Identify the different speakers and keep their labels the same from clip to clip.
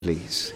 Speaker 1: Please.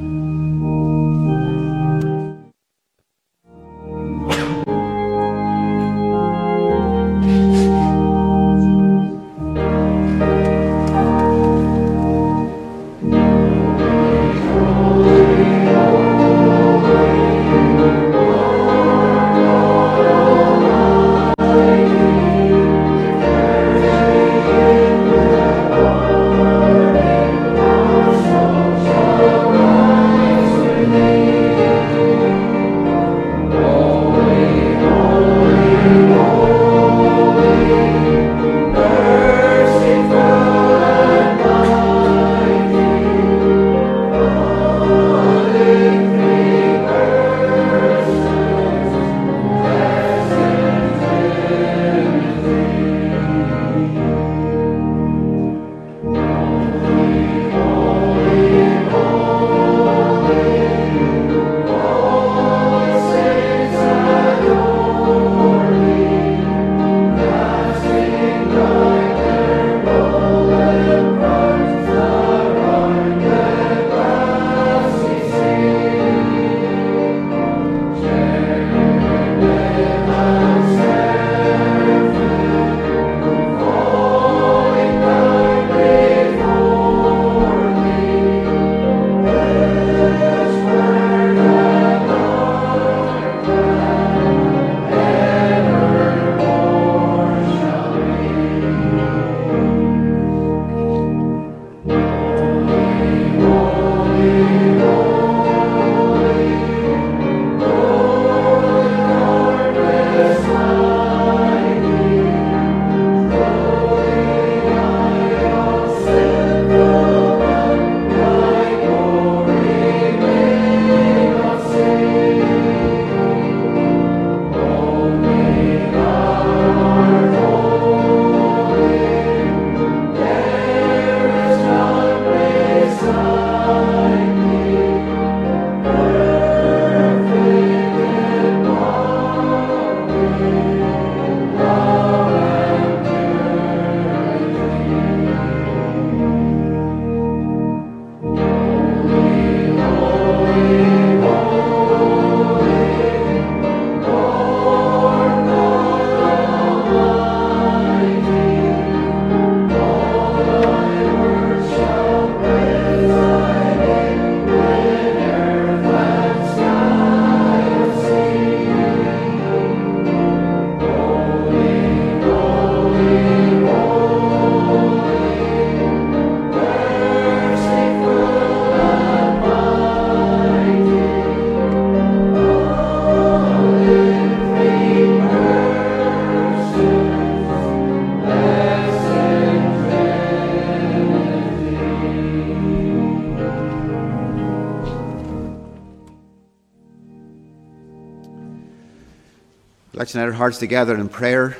Speaker 1: Let's unite our hearts together in prayer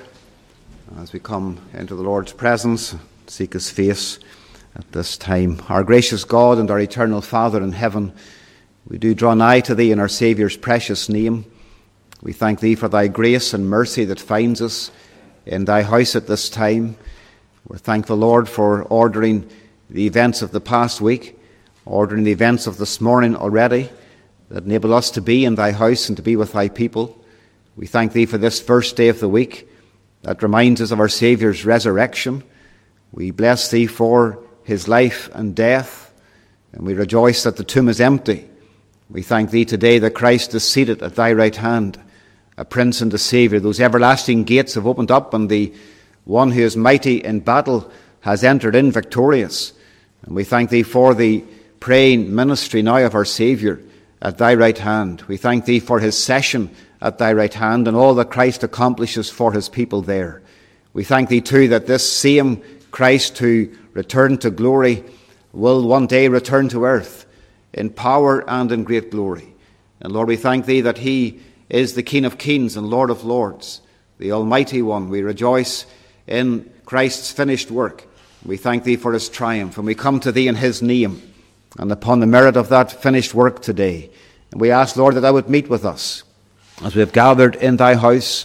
Speaker 1: as we come into the Lord's presence, seek His face at this time. Our gracious God and our eternal Father in heaven, we do draw nigh to Thee in our Saviour's precious name. We thank Thee for Thy grace and mercy that finds us in Thy house at this time. We're thankful, Lord, for ordering the events of the past week, ordering the events of this morning already, that enable us to be in Thy house and to be with Thy people. We thank Thee for this first day of the week that reminds us of our Saviour's resurrection. We bless Thee for His life and death, and we rejoice that the tomb is empty. We thank Thee today that Christ is seated at Thy right hand, a Prince and a Saviour. Those everlasting gates have opened up, and the one who is mighty in battle has entered in victorious. And we thank Thee for the praying ministry now of our Saviour at Thy right hand. We thank Thee for His session at Thy right hand and all that Christ accomplishes for His people there. We thank Thee too that this same Christ who returned to glory will one day return to earth in power and in great glory. And Lord, we thank Thee that He is the King of kings and Lord of lords, the Almighty One. We rejoice in Christ's finished work. We thank Thee for His triumph, and we come to Thee in His name and upon the merit of that finished work today. And we ask, Lord, that Thou would meet with us as we have gathered in Thy house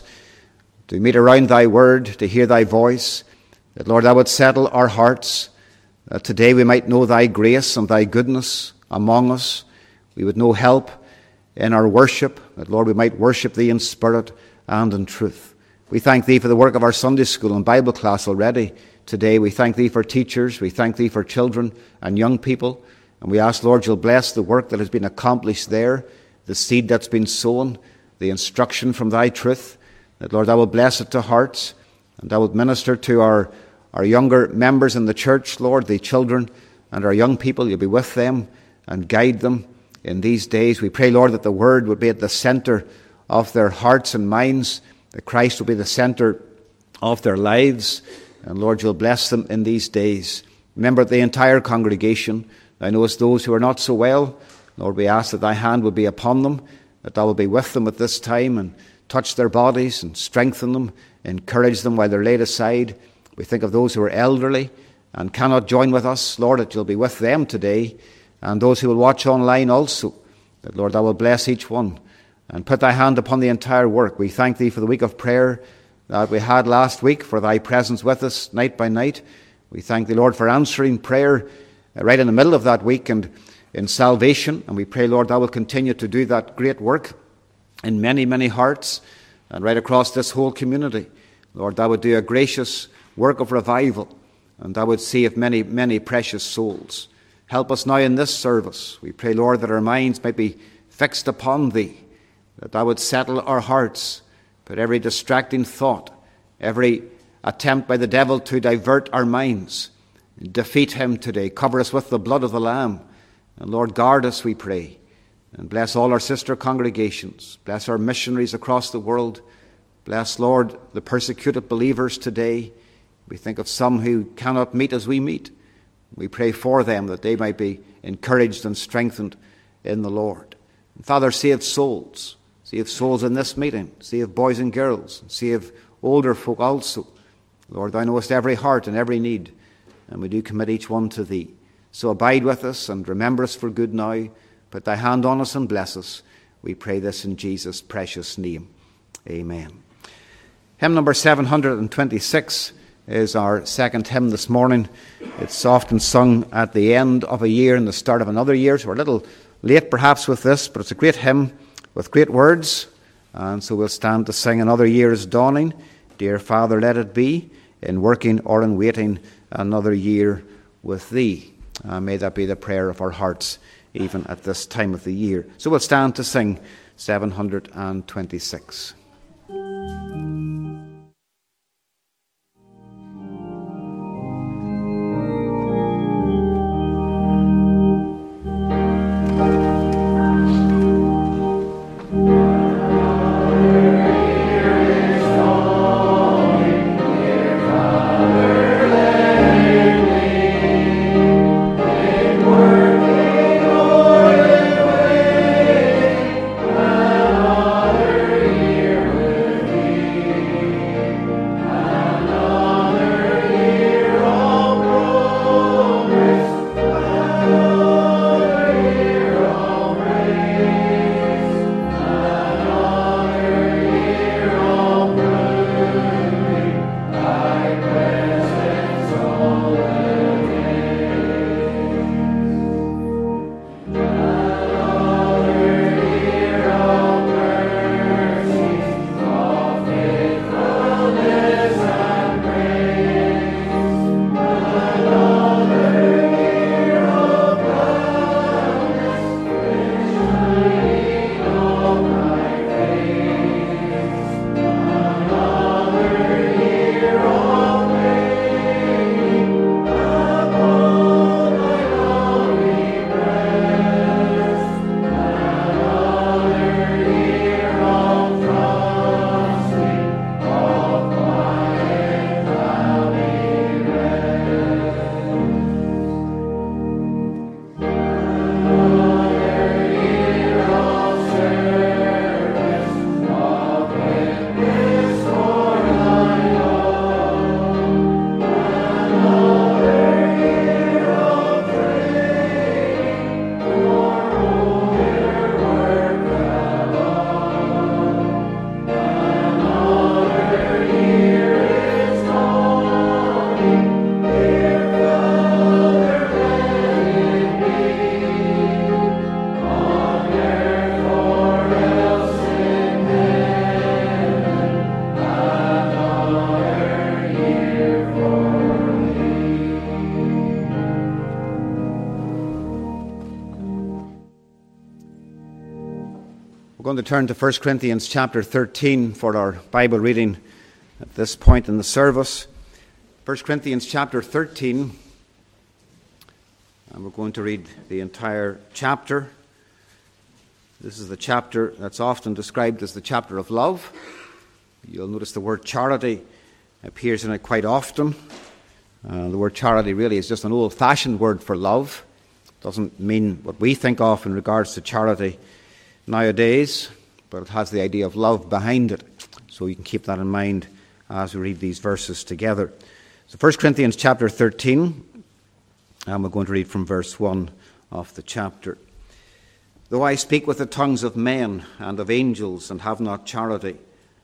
Speaker 1: to meet around Thy word, to hear Thy voice, that, Lord, Thou would settle our hearts, that today we might know Thy grace and Thy goodness among us. We would know help in our worship, that, Lord, we might worship Thee in spirit and in truth. We thank Thee for the work of our Sunday school and Bible class already today. We thank Thee for teachers. We thank Thee for children and young people. And we ask, Lord, You'll bless the work that has been accomplished there, the seed that's been sown, the instruction from Thy truth, that, Lord, Thou will bless it to hearts, and Thou wilt minister to our younger members in the church, Lord, the children and our young people. You'll be with them and guide them in these days. We pray, Lord, that the Word would be at the center of their hearts and minds, that Christ will be the center of their lives. And, Lord, You'll bless them in these days. Remember the entire congregation. Thou knowest those who are not so well. Lord, we ask that Thy hand would be upon them, that Thou will be with them at this time and touch their bodies and strengthen them, encourage them while they're laid aside. We think of those who are elderly and cannot join with us. Lord, that You'll be with them today, and those who will watch online also, that, Lord, Thou will bless each one and put Thy hand upon the entire work. We thank Thee for the week of prayer that we had last week, for Thy presence with us night by night. We thank Thee, Lord, for answering prayer right in the middle of that week and in salvation. And we pray, Lord, Thou will continue to do that great work in many, many hearts and right across this whole community. Lord, Thou would do a gracious work of revival, and Thou would save many, many precious souls. Help us now in this service. We pray, Lord, that our minds might be fixed upon Thee, that Thou would settle our hearts, put every distracting thought, every attempt by the devil to divert our minds, defeat him today. Cover us with the blood of the Lamb. And Lord, guard us, we pray. And bless all our sister congregations. Bless our missionaries across the world. Bless, Lord, the persecuted believers today. We think of some who cannot meet as we meet. We pray for them that they might be encouraged and strengthened in the Lord. And Father, save souls. Save souls in this meeting. Save boys and girls. Save older folk also. Lord, Thou knowest every heart and every need, and we do commit each one to Thee. So abide with us and remember us for good now. Put Thy hand on us and bless us. We pray this in Jesus' precious name. Amen. Hymn number 726 is our second hymn this morning. It's often sung at the end of a year and the start of another year, so we're a little late perhaps with this, but it's a great hymn with great words. And so we'll stand to sing Another Year is Dawning. Dear Father, let it be, in working or in waiting, another year with Thee. May that be the prayer of our hearts, even at this time of the year. So we'll stand to sing 726. We're going to turn to 1 Corinthians chapter 13 for our Bible reading at this point in the service. 1 Corinthians chapter 13, and we're going to read the entire chapter. This is the chapter that's often described as the chapter of love. You'll notice the word charity appears in it quite often. The word charity really is just an old-fashioned word for love. It doesn't mean what we think of in regards to charity nowadays, but it has the idea of love behind it. So you can keep that in mind as we read these verses together. So 1 Corinthians chapter 13, and we're going to read from verse 1 of the chapter. Though I speak with the tongues of men and of angels and have not charity,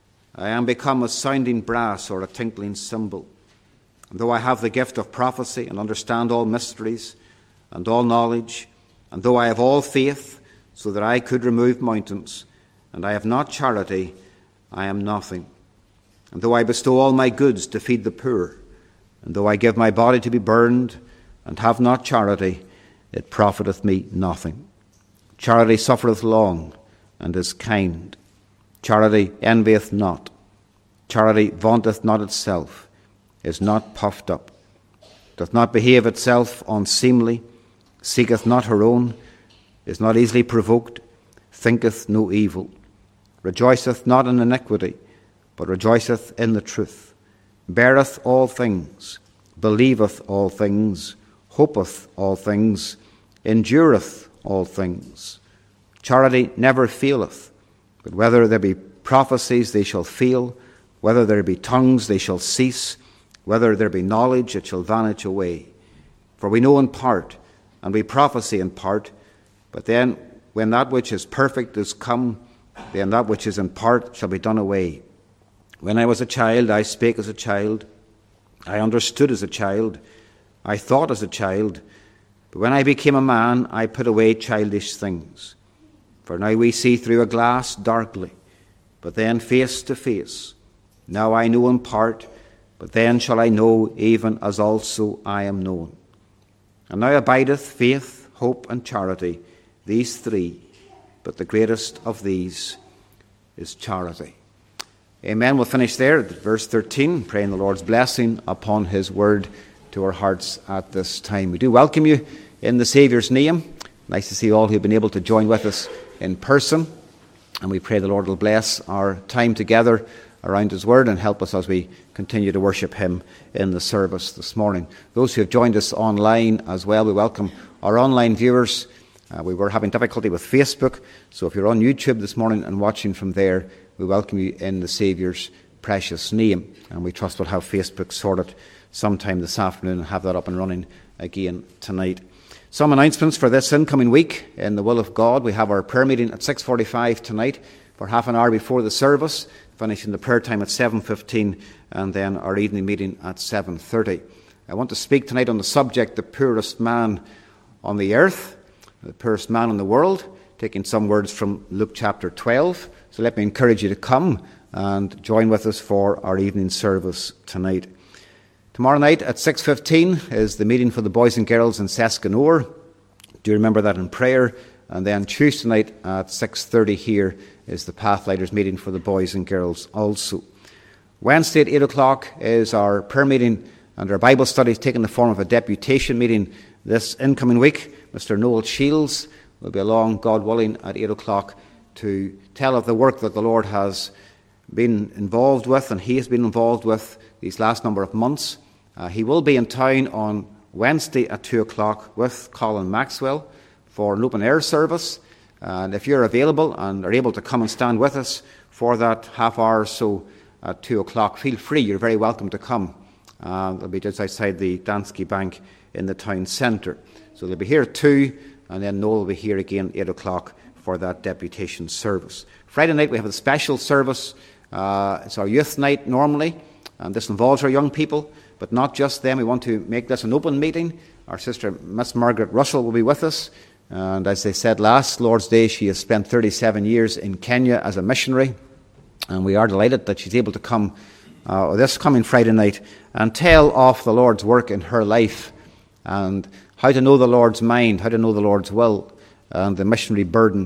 Speaker 1: I am become a sounding brass or a tinkling cymbal. And though I have the gift of prophecy and understand all mysteries and all knowledge, and though I have all faith, so that I could remove mountains, and I have not charity, I am nothing. And though I bestow all my goods to feed the poor, and though I give my body to be burned, and have not charity, it profiteth me nothing. Charity suffereth long, and is kind. Charity envieth not. Charity vaunteth not itself, is not puffed up, doth not behave itself unseemly, seeketh not her own, is not easily provoked, thinketh no evil, rejoiceth not in iniquity, but rejoiceth in the truth, beareth all things, believeth all things, hopeth all things, endureth all things. Charity never faileth, but whether there be prophecies, they shall fail, whether there be tongues, they shall cease, whether there be knowledge, it shall vanish away. For we know in part, and we prophesy in part, but then, when that which is perfect is come, then that which is in part shall be done away. When I was a child, I spake as a child. I understood as a child. I thought as a child. But when I became a man, I put away childish things. For now we see through a glass darkly, but then face to face. Now I know in part, but then shall I know even as also I am known. And now abideth faith, hope, and charity, these three, but the greatest of these is charity. Amen. We'll finish there at verse 13, praying the Lord's blessing upon his word to our hearts at this time. We do welcome you in the Saviour's name. Nice to see all who've been able to join with us in person. And we pray the Lord will bless our time together around his word and help us as we continue to worship him in the service this morning. Those who have joined us online as well, we welcome our online viewers. We were having difficulty with Facebook, so if you're on YouTube this morning and watching from there, we welcome you in the Saviour's precious name. And we trust we'll have Facebook sorted sometime this afternoon and have that up and running again tonight. Some announcements for this incoming week. In the will of God, we have our prayer meeting at 6:45 tonight for half an hour before the service, finishing the prayer time at 7:15, and then our evening meeting at 7:30. I want to speak tonight on the subject, the poorest man on the earth, the poorest man in the world, taking some words from Luke chapter 12. So let me encourage you to come and join with us for our evening service tonight. Tomorrow night at 6:15 is the meeting for the boys and girls in Seskinore. Do remember that in prayer. And then Tuesday night at 6:30 here is the Pathlighters meeting for the boys and girls also. Wednesday at 8 o'clock is our prayer meeting, and our Bible study is taking the form of a deputation meeting this incoming week. Mr. Noel Shields will be along, God willing, at 8 o'clock to tell of the work that the Lord has been involved with, and he has been involved with these last number of months. He will be in town on Wednesday at 2 o'clock with Colin Maxwell for an open-air service. And if you're available and are able to come and stand with us for that half hour or so at 2 o'clock, feel free. You're very welcome to come. They'll be just outside the Danske Bank in the town centre. So they'll be here at 2, and then Noel will be here again 8 o'clock for that deputation service. Friday night we have a special service. It's our youth night normally, and this involves our young people, but not just them. We want to make this an open meeting. Our sister, Miss Margaret Russell, will be with us. And as they said last Lord's Day, she has spent 37 years in Kenya as a missionary. And we are delighted that she's able to come this coming Friday night and tell of the Lord's work in her life and how to know the Lord's mind, how to know the Lord's will, and the missionary burden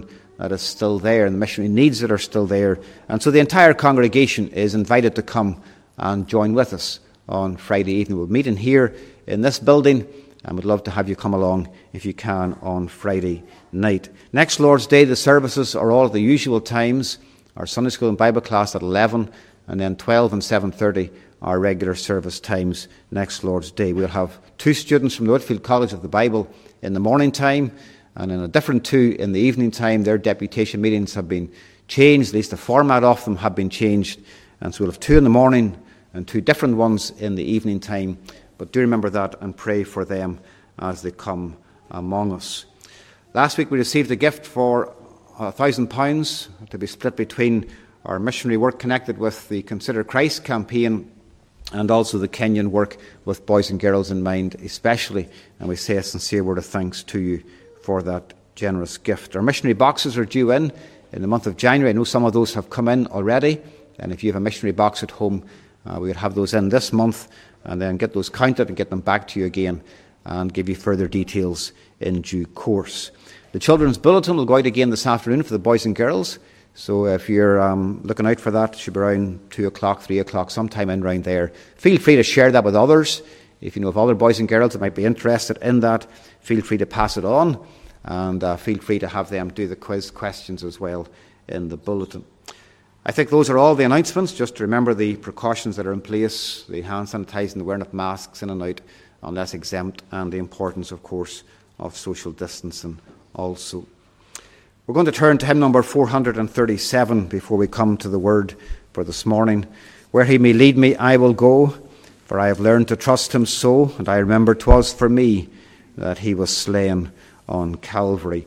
Speaker 1: that is still there and the missionary needs that are still there. And so the entire congregation is invited to come and join with us on Friday evening. We'll meet in here in this building, and we'd love to have you come along if you can on Friday night. Next Lord's Day, the services are all at the usual times. Our Sunday school and Bible class at 11, and then 12 and 7:30 are regular service times next Lord's Day. We'll have 2 students from the Whitfield College of the Bible in the morning time, and in a different 2 in the evening time. Their deputation meetings have been changed, at least the format of them have been changed, and so we'll have 2 in the morning and 2 different ones in the evening time. But do remember that and pray for them as they come among us. Last week we received a gift for £1,000 to be split between our missionary work connected with the Consider Christ campaign and also the Kenyan work with boys and girls in mind especially. And we say a sincere word of thanks to you for that generous gift. Our missionary boxes are due in the month of January. I know some of those have come in already. And if you have a missionary box at home, we would have those in this month and then get those counted and get them back to you again and give you further details in due course. The children's bulletin will go out again this afternoon for the boys and girls. So if you're looking out for that, it should be around 2 o'clock, 3 o'clock, sometime in around there. Feel free to share that with others. If you know of other boys and girls that might be interested in that, feel free to pass it on. And feel free to have them do the quiz questions as well in the bulletin. I think those are all the announcements. Just to remember the precautions that are in place, the hand sanitising, the wearing of masks in and out unless exempt, and the importance, of course, of social distancing also. We're going to turn to hymn number 437 before we come to the word for this morning. Where he may lead me, I will go, for I have learned to trust him so, and I remember 'twas for me that he was slain on Calvary.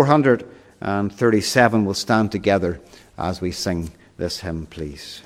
Speaker 1: 437 will stand together as we sing this hymn, please.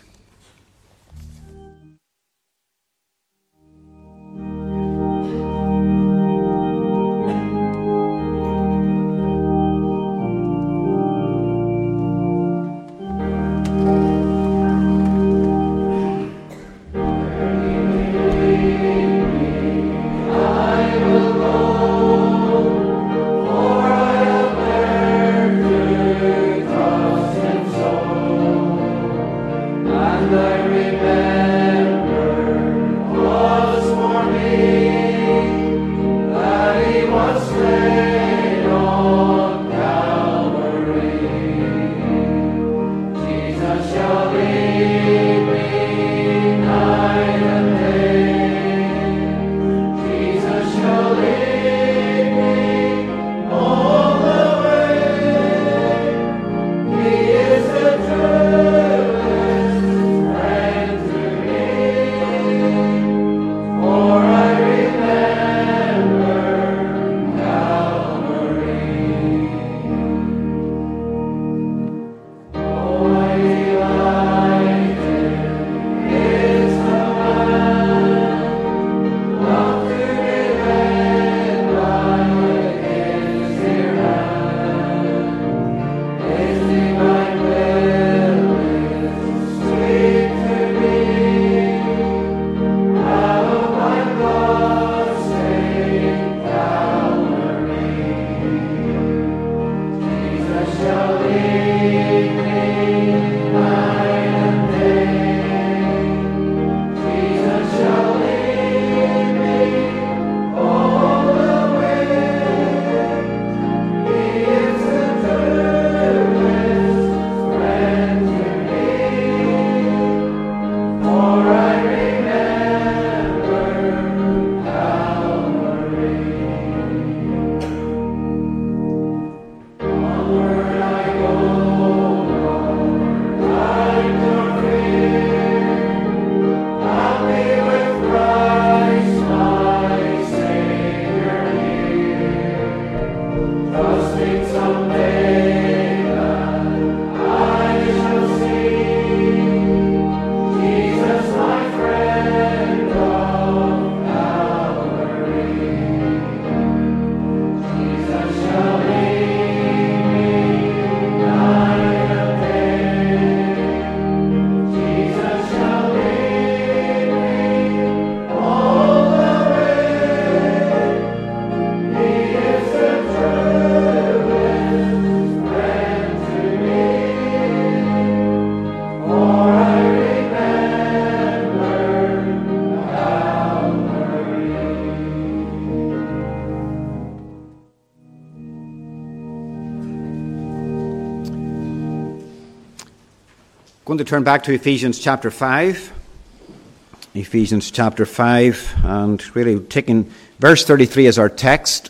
Speaker 1: Going to turn back to Ephesians chapter 5. Ephesians chapter 5, and really taking verse 33 as our text.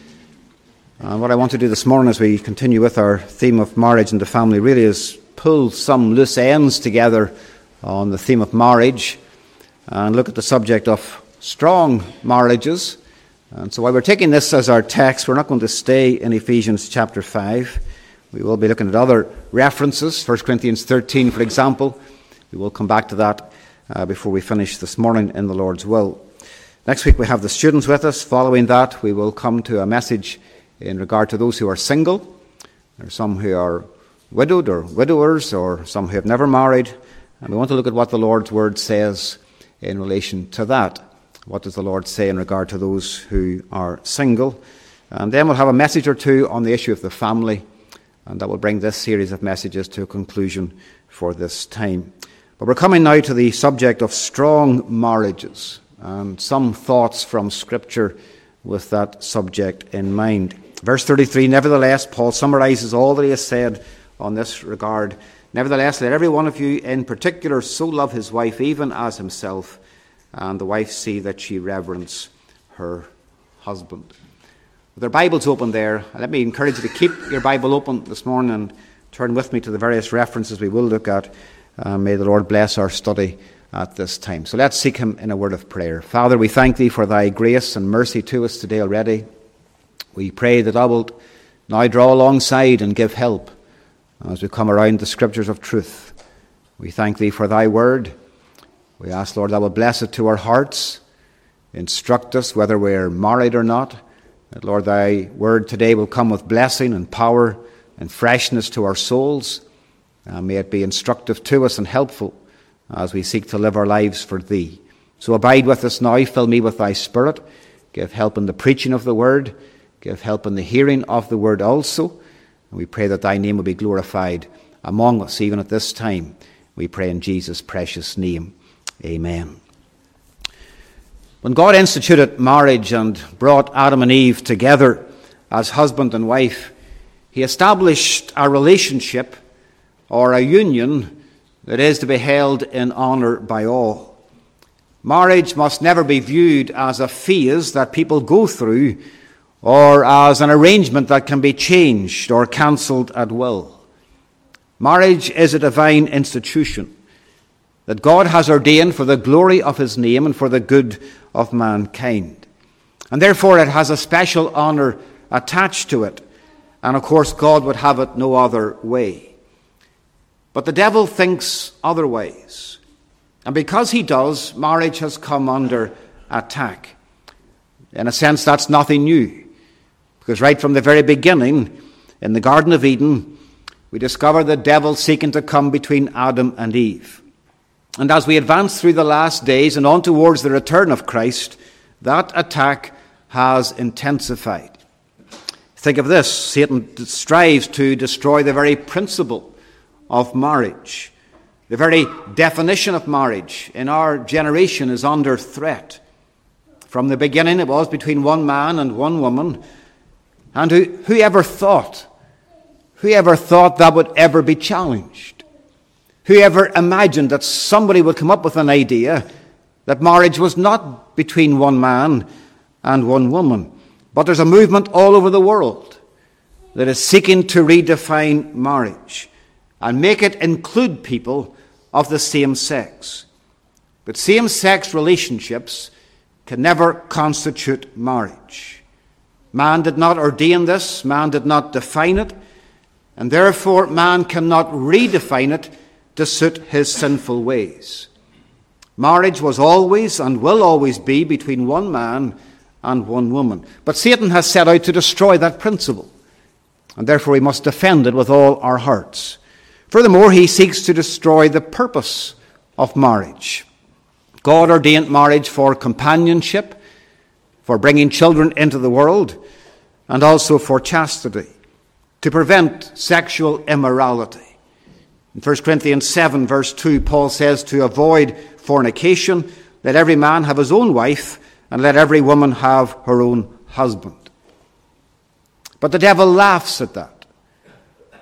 Speaker 1: And what I want to do this morning as we continue with our theme of marriage and the family really is pull some loose ends together on the theme of marriage and look at the subject of strong marriages. And so while we're taking this as our text, we're not going to stay in Ephesians chapter 5. We will be looking at other references, 1 Corinthians 13, for example. We will come back to that before we finish this morning in the Lord's will. Next week we have the students with us. Following that, we will come to a message in regard to those who are single. There are some who are widowed or widowers, or some who have never married. And we want to look at what the Lord's word says in relation to that. What does the Lord say in regard to those who are single? And then we'll have a message or two on the issue of the family. And that will bring this series of messages to a conclusion for this time. But we're coming now to the subject of strong marriages and some thoughts from Scripture with that subject in mind. Verse 33, nevertheless, Paul summarizes all that he has said on this regard. Nevertheless, let every one of you in particular so love his wife even as himself, and the wife see that she reverence her husband. With their Bibles open there, let me encourage you to keep your Bible open this morning and turn with me to the various references we will look at. May the Lord bless our study at this time. So let's seek him in a word of prayer. Father, we thank thee for thy grace and mercy to us today already. We pray that thou wilt now draw alongside and give help as we come around the Scriptures of truth. We thank thee for thy word. We ask, Lord, thou wilt bless it to our hearts. Instruct us whether we're married or not. That, Lord, thy word today will come with blessing and power and freshness to our souls. May it be instructive to us and helpful as we seek to live our lives for thee. So abide with us now. Fill me with thy Spirit. Give help in the preaching of the word. Give help in the hearing of the word also. And we pray that thy name will be glorified among us even at this time. We pray in Jesus' precious name. Amen. When God instituted marriage and brought Adam and Eve together as husband and wife, he established a relationship or a union that is to be held in honor by all. Marriage must never be viewed as a phase that people go through or as an arrangement that can be changed or cancelled at will. Marriage is a divine institution that God has ordained for the glory of his name and for the good of mankind. And therefore it has a special honour attached to it. And of course God would have it no other way. But the devil thinks otherwise. And because he does, marriage has come under attack. In a sense, that's nothing new. Because right from the very beginning, in the Garden of Eden, we discover the devil seeking to come between Adam and Eve. And as we advance through the last days and on towards the return of Christ, that attack has intensified. Think of this. Satan strives to destroy the very principle of marriage. The very definition of marriage in our generation is under threat. From the beginning, it was between one man and one woman. And whoever thought that would ever be challenged? Whoever imagined that somebody would come up with an idea that marriage was not between one man and one woman, but there's a movement all over the world that is seeking to redefine marriage and make it include people of the same sex. But same-sex relationships can never constitute marriage. Man did not ordain this, man did not define it, and therefore man cannot redefine it to suit his sinful ways. Marriage was always and will always be between one man and one woman. But Satan has set out to destroy that principle, and therefore we must defend it with all our hearts. Furthermore, he seeks to destroy the purpose of marriage. God ordained marriage for companionship, for bringing children into the world, and also for chastity, to prevent sexual immorality. In 1 Corinthians 7, verse 2, Paul says to avoid fornication, let every man have his own wife, and let every woman have her own husband. But the devil laughs at that.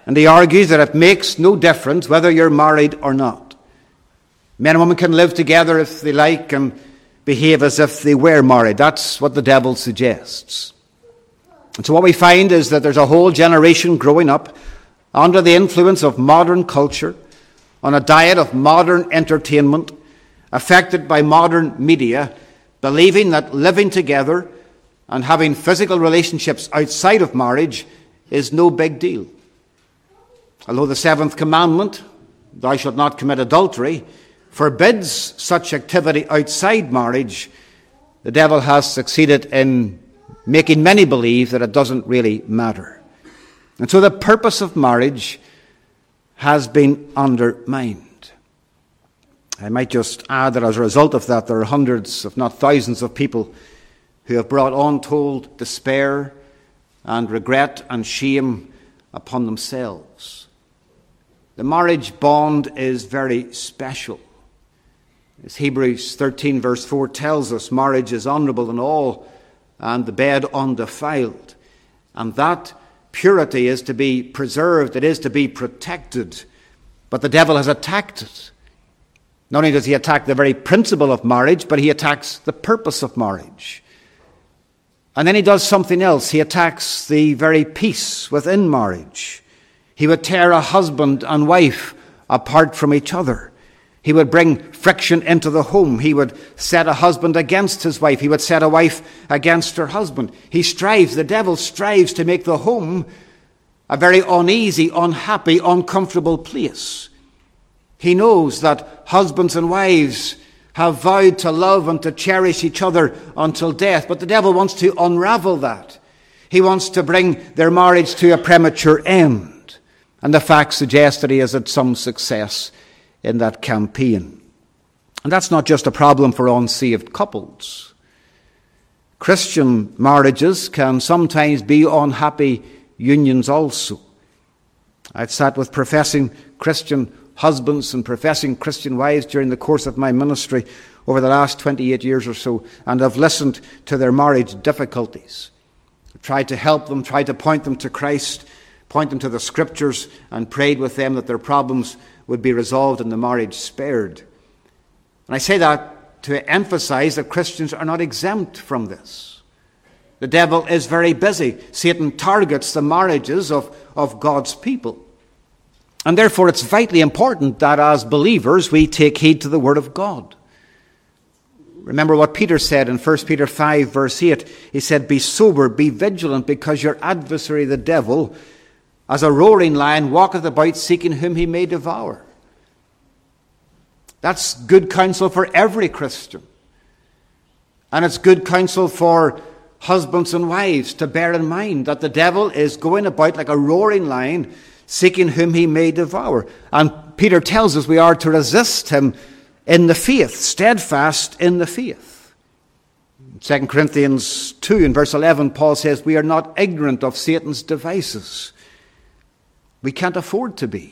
Speaker 1: And he argues that it makes no difference whether you're married or not. Men and women can live together if they like and behave as if they were married. That's what the devil suggests. And so what we find is that there's a whole generation growing up under the influence of modern culture, on a diet of modern entertainment, affected by modern media, believing that living together and having physical relationships outside of marriage is no big deal. Although the seventh commandment, thou shalt not commit adultery, forbids such activity outside marriage, the devil has succeeded in making many believe that it doesn't really matter. And so the purpose of marriage has been undermined. I might just add that as a result of that, there are hundreds, if not thousands, of people who have brought untold despair and regret and shame upon themselves. The marriage bond is very special. As Hebrews 13 verse 4 tells us, marriage is honourable in all, and the bed undefiled. And that purity is to be preserved, it is to be protected. But the devil has attacked it. Not only does he attack the very principle of marriage, but he attacks the purpose of marriage. And then he does something else. He attacks the very peace within marriage. He would tear a husband and wife apart from each other. He would bring friction into the home. He would set a husband against his wife. He would set a wife against her husband. The devil strives to make the home a very uneasy, unhappy, uncomfortable place. He knows that husbands and wives have vowed to love and to cherish each other until death, but the devil wants to unravel that. He wants to bring their marriage to a premature end. And the facts suggest that he has had some success in that campaign. And that's not just a problem for unsaved couples. Christian marriages can sometimes be unhappy unions also. I've sat with professing Christian husbands and professing Christian wives during the course of my ministry over the last 28 years or so, and I've listened to their marriage difficulties. I've tried to help them, tried to point them to Christ, point them to the Scriptures, and prayed with them that their problems would be resolved and the marriage spared. And I say that to emphasize that Christians are not exempt from this. The devil is very busy. Satan targets the marriages of God's people. And therefore it's vitally important that as believers we take heed to the Word of God. Remember what Peter said in 1 Peter 5 verse 8. He said, "Be sober, be vigilant, because your adversary the devil, as a roaring lion, walketh about seeking whom he may devour." That's good counsel for every Christian. And it's good counsel for husbands and wives to bear in mind that the devil is going about like a roaring lion, seeking whom he may devour. And Peter tells us we are to resist him in the faith, steadfast in the faith. 2 Corinthians 2 in verse 11, Paul says, "We are not ignorant of Satan's devices." We can't afford to be.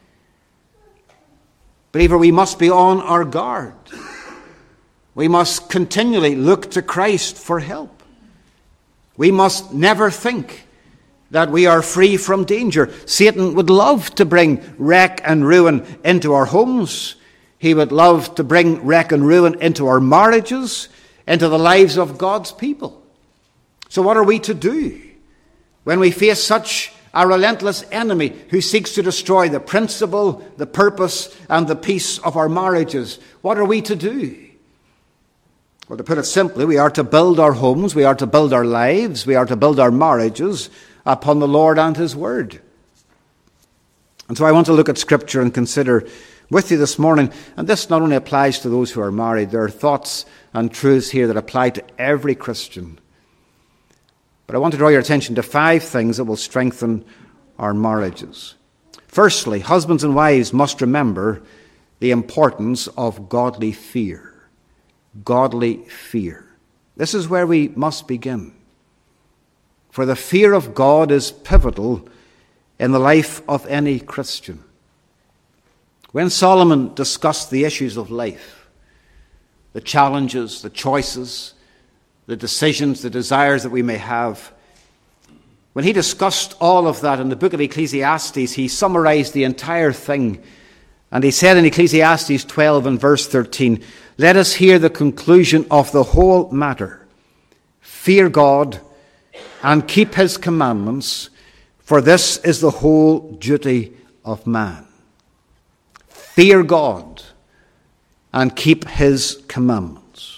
Speaker 1: Believer, we must be on our guard. We must continually look to Christ for help. We must never think that we are free from danger. Satan would love to bring wreck and ruin into our homes. He would love to bring wreck and ruin into our marriages, into the lives of God's people. So what are we to do when we face such a relentless enemy who seeks to destroy the principle, the purpose, and the peace of our marriages? What are we to do? Well, to put it simply, we are to build our homes, we are to build our lives, we are to build our marriages upon the Lord and His Word. And so I want to look at Scripture and consider with you this morning, and this not only applies to those who are married, there are thoughts and truths here that apply to every Christian. But I want to draw your attention to 5 things that will strengthen our marriages. Firstly, husbands and wives must remember the importance of godly fear. Godly fear. This is where we must begin. For the fear of God is pivotal in the life of any Christian. When Solomon discussed the issues of life, the challenges, the choices, the decisions, the desires that we may have, When he discussed all of that in the book of Ecclesiastes, he summarized the entire thing. And he said in Ecclesiastes 12 and verse 13, "Let us hear the conclusion of the whole matter. Fear God and keep his commandments, for this is the whole duty of man." Fear God and keep his commandments.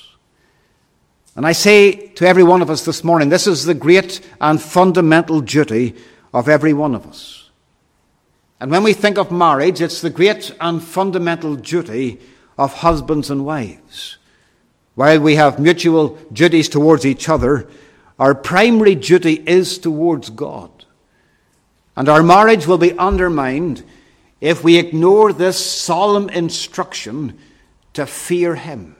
Speaker 1: And I say to every one of us this morning, this is the great and fundamental duty of every one of us. And when we think of marriage, it's the great and fundamental duty of husbands and wives. While we have mutual duties towards each other, our primary duty is towards God. And our marriage will be undermined if we ignore this solemn instruction to fear him.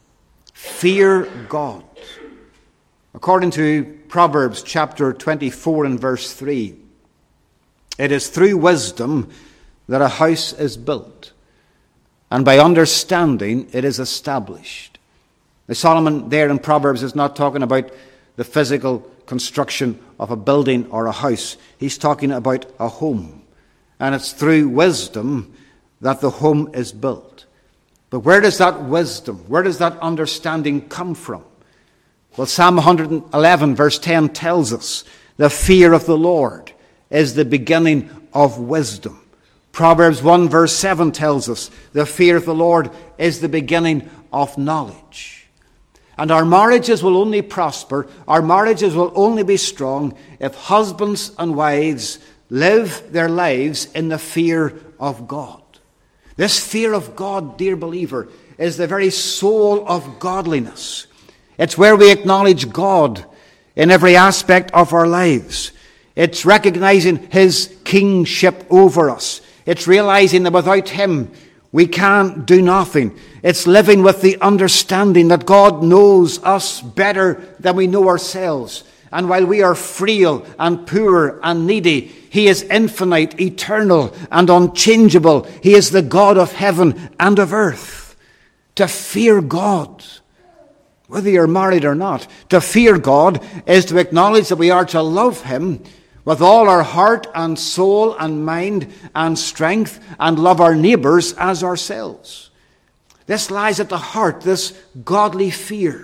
Speaker 1: Fear God. According to Proverbs chapter 24 and verse 3, it is through wisdom that a house is built, and by understanding it is established. Now, Solomon there in Proverbs is not talking about the physical construction of a building or a house. He's talking about a home. And it's through wisdom that the home is built. But where does that wisdom, where does that understanding come from? Well, Psalm 111 verse 10 tells us the fear of the Lord is the beginning of wisdom. Proverbs 1 verse 7 tells us the fear of the Lord is the beginning of knowledge. And our marriages will only prosper, our marriages will only be strong if husbands and wives live their lives in the fear of God. This fear of God, dear believer, is the very soul of godliness. It's where we acknowledge God in every aspect of our lives. It's recognizing his kingship over us. It's realizing that without him, we can't do nothing. It's living with the understanding that God knows us better than we know ourselves. And while we are frail and poor and needy, he is infinite, eternal, and unchangeable. He is the God of heaven and of earth. To fear God, whether you're married or not, to fear God is to acknowledge that we are to love him with all our heart and soul and mind and strength, and love our neighbours as ourselves. This lies at the heart, this godly fear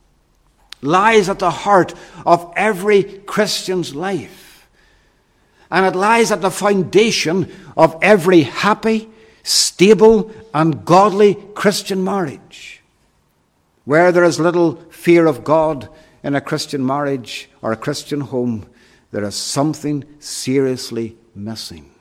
Speaker 1: lies at the heart of every Christian's life. And it lies at the foundation of every happy, stable, and godly Christian marriage. Where there is little fear of God in a Christian marriage or a Christian home, there is something seriously missing.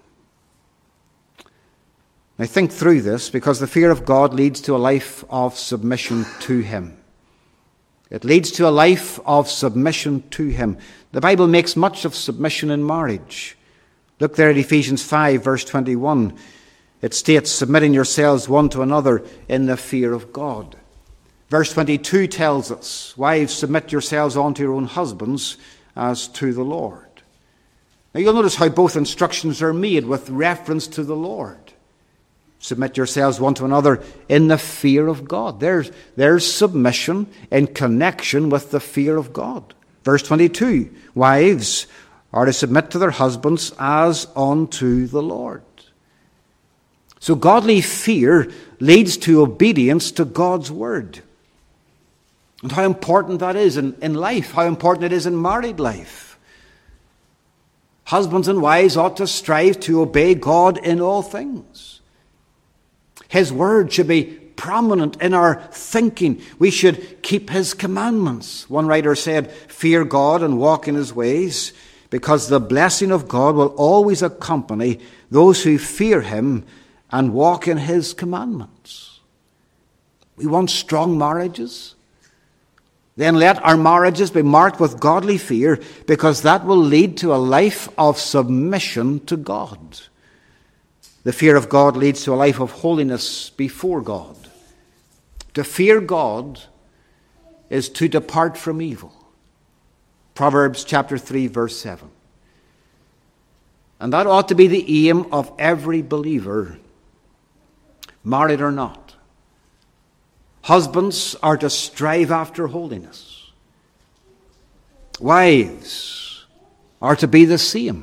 Speaker 1: Now think through this, because the fear of God leads to a life of submission to him. It leads to a life of submission to him. The Bible makes much of submission in marriage. Look there at Ephesians 5, verse 21. It states, submitting yourselves one to another in the fear of God. Verse 22 tells us, wives, submit yourselves unto your own husbands as to the Lord. Now you'll notice how both instructions are made with reference to the Lord. Submit yourselves one to another in the fear of God. There's submission in connection with the fear of God. Verse 22, wives are to submit to their husbands as unto the Lord. So godly fear leads to obedience to God's word. And how important that is in life, how important it is in married life. Husbands and wives ought to strive to obey God in all things. His word should be prominent in our thinking. We should keep his commandments. One writer said, fear God and walk in his ways, because the blessing of God will always accompany those who fear him and walk in his commandments. We want strong marriages. Then let our marriages be marked with godly fear, because that will lead to a life of submission to God. The fear of God leads to a life of holiness before God. To fear God is to depart from evil. Proverbs chapter 3, verse 7. And that ought to be the aim of every believer, married or not. Husbands are to strive after holiness. Wives are to be the same.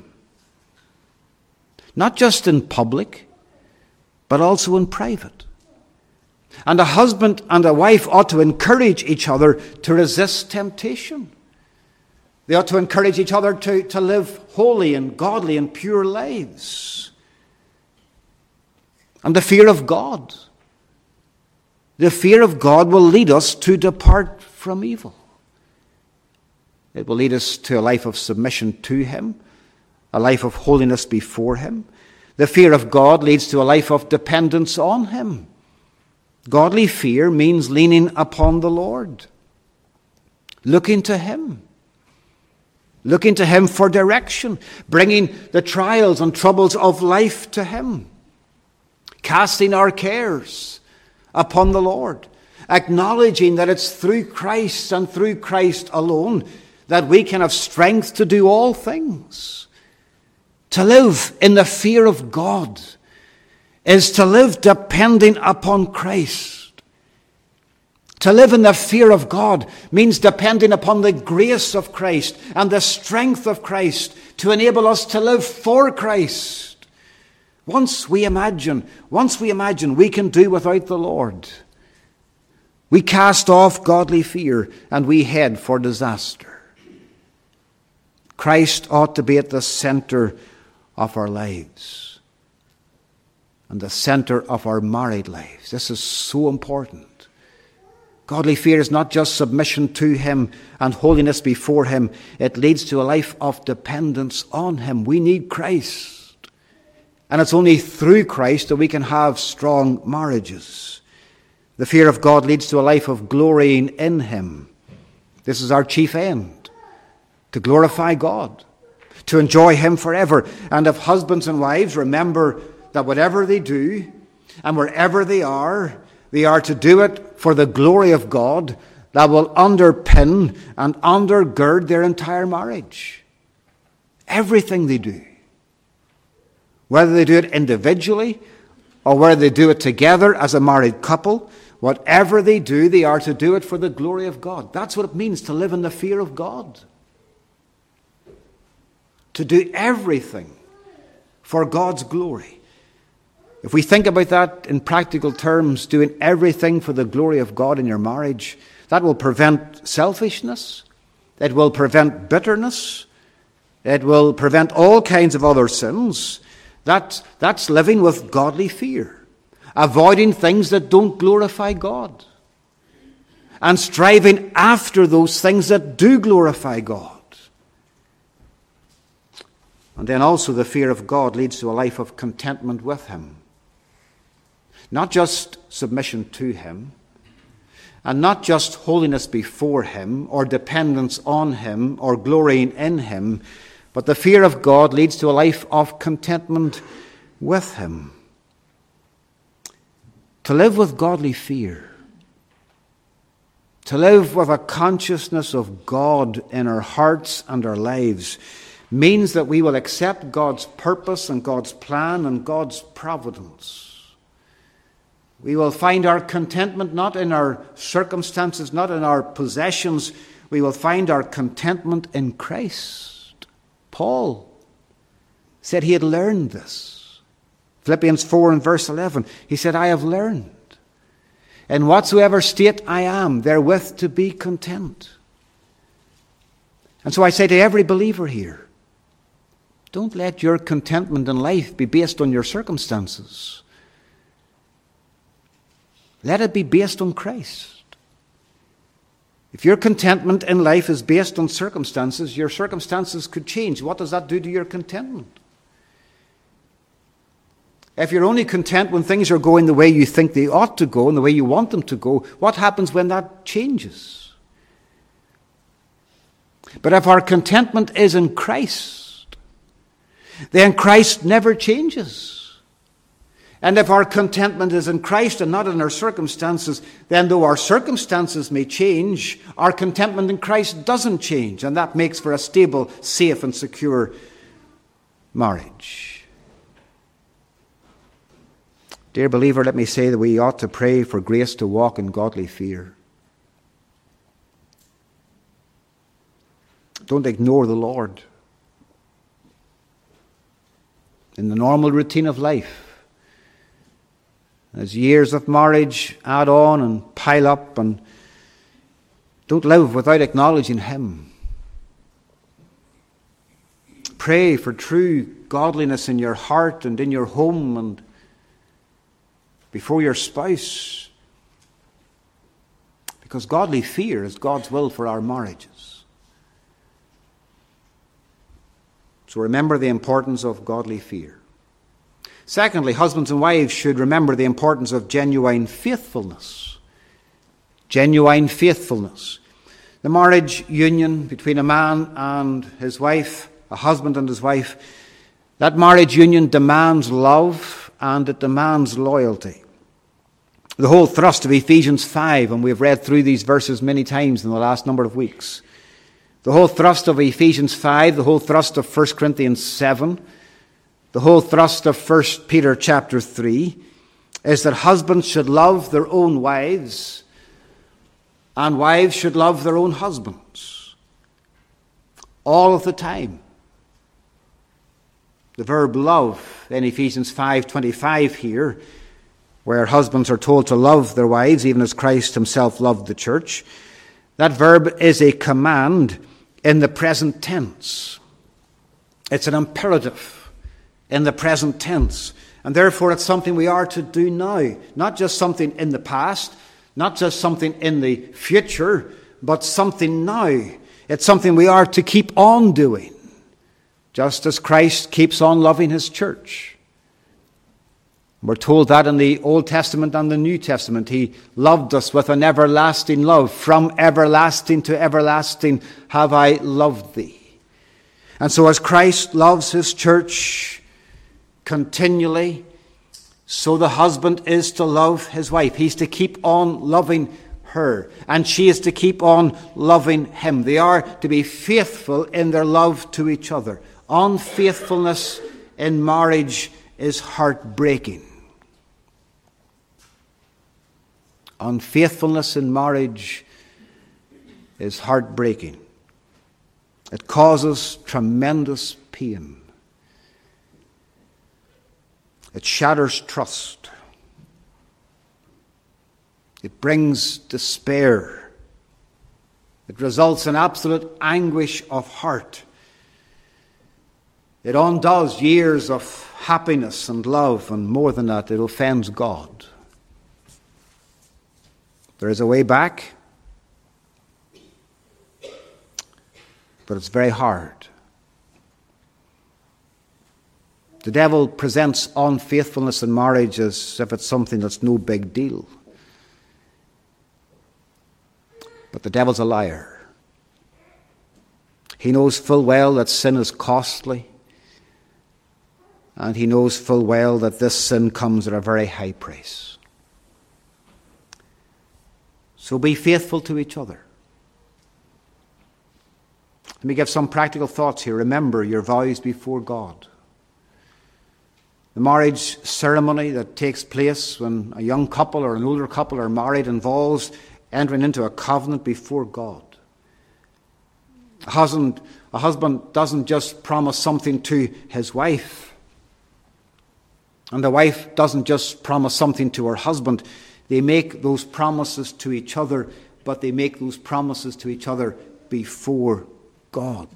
Speaker 1: Not just in public, but also in private. And a husband and a wife ought to encourage each other to resist temptation. They ought to encourage each other to live holy and godly and pure lives. And the fear of God. The fear of God will lead us to depart from evil. It will lead us to a life of submission to Him, a life of holiness before Him. The fear of God leads to a life of dependence on Him. Godly fear means leaning upon the Lord, looking to Him. Looking to Him for direction, bringing the trials and troubles of life to Him, casting our cares upon the Lord, acknowledging that it's through Christ and through Christ alone that we can have strength to do all things. To live in the fear of God is to live depending upon Christ. To live in the fear of God means depending upon the grace of Christ and the strength of Christ to enable us to live for Christ. Once we imagine we can do without the Lord, we cast off godly fear and we head for disaster. Christ ought to be at the center of our lives and the center of our married lives. This is so important. Godly fear is not just submission to Him and holiness before Him. It leads to a life of dependence on Him. We need Christ. And it's only through Christ that we can have strong marriages. The fear of God leads to a life of glorying in Him. This is our chief end, to glorify God, to enjoy Him forever. And if husbands and wives remember that whatever they do and wherever they are to do it for the glory of God, that will underpin and undergird their entire marriage. Everything they do. Whether they do it individually or whether they do it together as a married couple, whatever they do, they are to do it for the glory of God. That's what it means to live in the fear of God. To do everything for God's glory. If we think about that in practical terms, doing everything for the glory of God in your marriage, that will prevent selfishness. It will prevent bitterness. It will prevent all kinds of other sins. That's living with godly fear. Avoiding things that don't glorify God. And striving after those things that do glorify God. And then also the fear of God leads to a life of contentment with Him. Not just submission to Him, and not just holiness before Him, or dependence on Him, or glorying in Him, but the fear of God leads to a life of contentment with Him. To live with godly fear, to live with a consciousness of God in our hearts and our lives, means that we will accept God's purpose and God's plan and God's providence. We will find our contentment not in our circumstances, not in our possessions. We will find our contentment in Christ. Paul said he had learned this. Philippians 4 and verse 11, he said, I have learned. In whatsoever state I am, therewith to be content. And so I say to every believer here, don't let your contentment in life be based on your circumstances. Let it be based on Christ. If your contentment in life is based on circumstances, your circumstances could change. What does that do to your contentment? If you're only content when things are going the way you think they ought to go and the way you want them to go, what happens when that changes? But if our contentment is in Christ, then Christ never changes. And if our contentment is in Christ and not in our circumstances, then though our circumstances may change, our contentment in Christ doesn't change. And that makes for a stable, safe and secure marriage. Dear believer, let me say that we ought to pray for grace to walk in godly fear. Don't ignore the Lord. in the normal routine of life. As years of marriage add on and pile up, and don't live without acknowledging Him. Pray for true godliness in your heart and in your home and before your spouse, because godly fear is God's will for our marriages. So remember the importance of godly fear. Secondly, husbands and wives should remember the importance of genuine faithfulness. Genuine faithfulness. The marriage union between a man and his wife, a husband and his wife, that marriage union demands love and it demands loyalty. The whole thrust of Ephesians 5, and we've read through these verses many times in the last number of weeks. The whole thrust of Ephesians 5, the whole thrust of 1 Corinthians 7, the whole thrust of 1 Peter chapter 3 is that husbands should love their own wives and wives should love their own husbands all of the time. The verb love in Ephesians 5:25 here, where husbands are told to love their wives even as Christ himself loved the church, that verb is a command in the present tense. It's an imperative in the present tense. And therefore it's something we are to do now. Not just something in the past, not just something in the future, but something now. It's something we are to keep on doing, just as Christ keeps on loving his church. We're told that in the Old Testament and the New Testament. He loved us with an everlasting love. From everlasting to everlasting have I loved thee. And so as Christ loves his church continually, so the husband is to love his wife. He's to keep on loving her, and she is to keep on loving him. They are to be faithful in their love to each other. Unfaithfulness in marriage is heartbreaking. Unfaithfulness in marriage is heartbreaking. It causes tremendous pain. It shatters trust. It brings despair. It results in absolute anguish of heart. It undoes years of happiness and love, and more than that, it offends God. There is a way back, but it's very hard. The devil presents unfaithfulness in marriage as if it's something that's no big deal. But the devil's a liar. He knows full well that sin is costly, and he knows full well that this sin comes at a very high price. So be faithful to each other. Let me give some practical thoughts here. Remember your vows before God. The marriage ceremony that takes place when a young couple or an older couple are married involves entering into a covenant before God. A husband doesn't just promise something to his wife, and the wife doesn't just promise something to her husband. They make those promises to each other, but they make those promises to each other before God.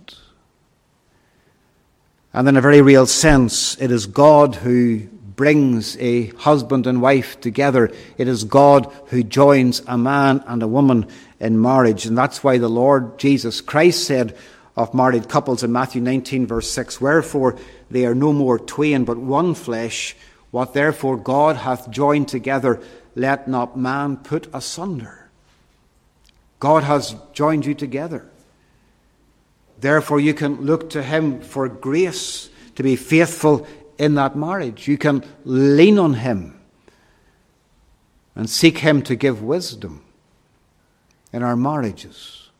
Speaker 1: And in a very real sense, it is God who brings a husband and wife together. It is God who joins a man and a woman in marriage. And that's why the Lord Jesus Christ said of married couples in Matthew 19, verse 6, "Wherefore they are no more twain, but one flesh. What therefore God hath joined together, let not man put asunder." God has joined you together. Therefore, you can look to him for grace to be faithful in that marriage. You can lean on him and seek him to give wisdom in our marriages.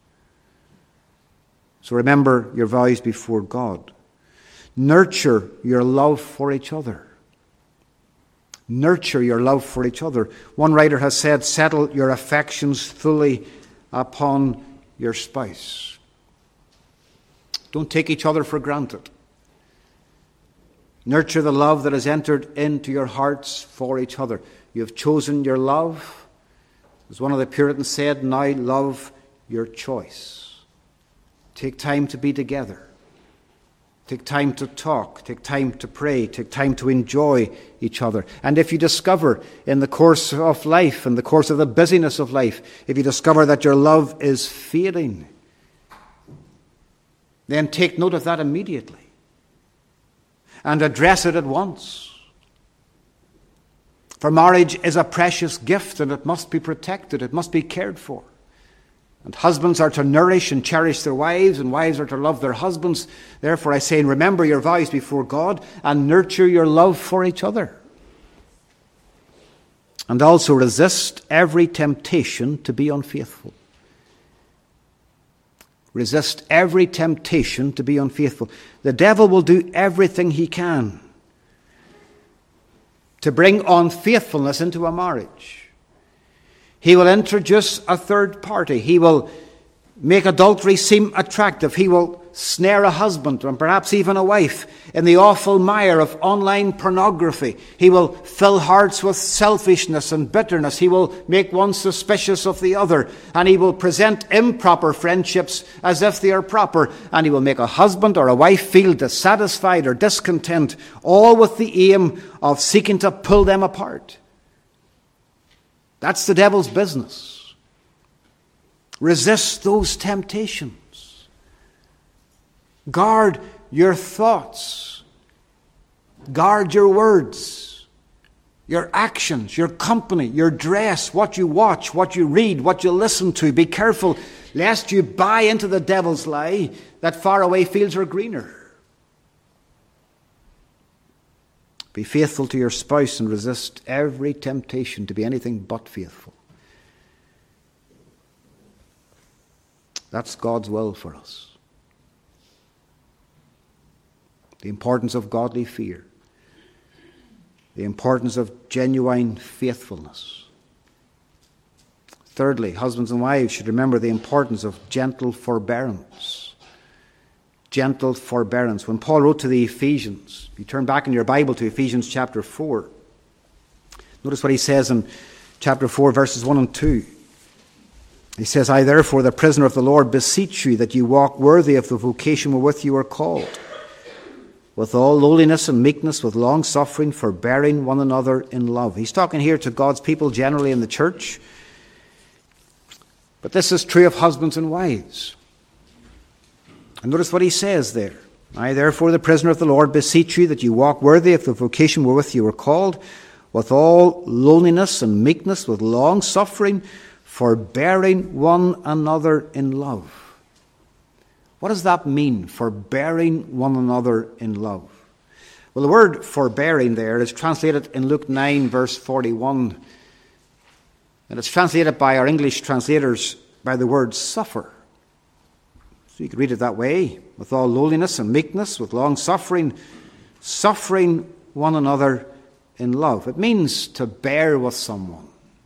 Speaker 1: So remember your vows before God. Nurture your love for each other. Nurture your love for each other. One writer has said, settle your affections fully upon your spouse. Don't take each other for granted. Nurture the love that has entered into your hearts for each other. You have chosen your love. As one of the Puritans said, now love your choice. Take time to be together. Take time to talk. Take time to pray. Take time to enjoy each other. And if you discover in the course of life, in the course of the busyness of life, if you discover that your love is fading, then take note of that immediately and address it at once. For marriage is a precious gift, and it must be protected. It must be cared for. And husbands are to nourish and cherish their wives, and wives are to love their husbands. Therefore I say, remember your vows before God and nurture your love for each other. And also resist every temptation to be unfaithful. Resist every temptation to be unfaithful. The devil will do everything he can to bring unfaithfulness into a marriage. He will introduce a third party. He will make adultery seem attractive. He will snare a husband and perhaps even a wife in the awful mire of online pornography. He will fill hearts with selfishness and bitterness. He will make one suspicious of the other. And he will present improper friendships as if they are proper. And he will make a husband or a wife feel dissatisfied or discontent, all with the aim of seeking to pull them apart. That's the devil's business. Resist those temptations. Guard your thoughts. Guard your words, your actions, your company, your dress, what you watch, what you read, what you listen to. Be careful lest you buy into the devil's lie that faraway fields are greener. Be faithful to your spouse and resist every temptation to be anything but faithful. That's God's will for us. The importance of godly fear. The importance of genuine faithfulness. Thirdly, husbands and wives should remember the importance of gentle forbearance. Gentle forbearance. When Paul wrote to the Ephesians, if you turn back in your Bible to Ephesians chapter 4, notice what he says in chapter 4, verses 1 and 2. He says, I therefore, the prisoner of the Lord, beseech you that you walk worthy of the vocation wherewith you are called, with all lowliness and meekness, with long suffering, forbearing one another in love. He's talking here to God's people generally in the church. But this is true of husbands and wives. And notice what he says there. I, therefore, the prisoner of the Lord, beseech you that you walk worthy of the vocation wherewith you were called, with all lowliness and meekness, with long suffering, forbearing one another in love. What does that mean, forbearing one another in love? Well, the word forbearing there is translated in Luke 9, verse 41. And it's translated by our English translators by the word suffer. So you could read it that way, with all lowliness and meekness, with long suffering, suffering one another in love. It means to bear with someone.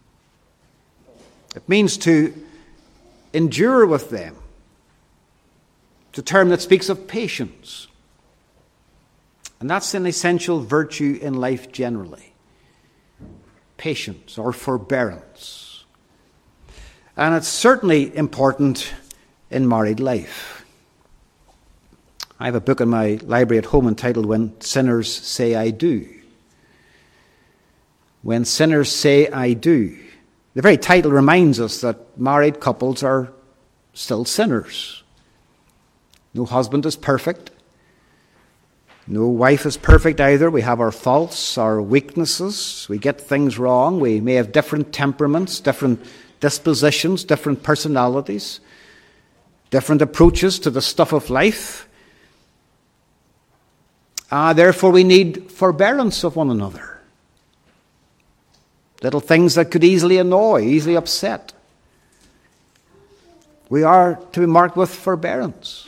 Speaker 1: It means to endure with them. It's a term that speaks of patience. And that's an essential virtue in life generally. Patience or forbearance. And it's certainly important in married life. I have a book in my library at home entitled When Sinners Say I Do. When Sinners Say I Do. The very title reminds us that married couples are still sinners. No husband is perfect. No wife is perfect either. We have our faults, our weaknesses. We get things wrong. We may have different temperaments, different dispositions, different personalities, different approaches to the stuff of life. Therefore, we need forbearance of one another. Little things that could easily annoy, easily upset. We are to be marked with forbearance.